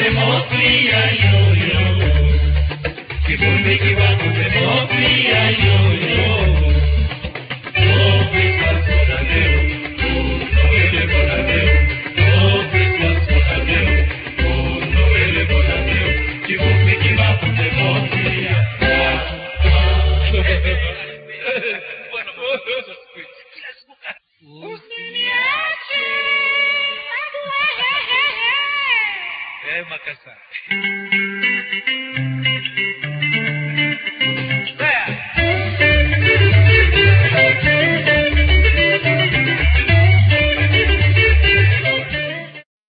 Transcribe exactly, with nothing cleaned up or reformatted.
mofia yo yo. Kivumbi kiwakupe mofia yo yo. Oh Christmas Bonadeo, oh Noel Bonadeo, oh Christmas Bonadeo, oh Noel Bonadeo. Kivumbi kiwakupe mofia. Bueno, usiniache. Eh, Makassar.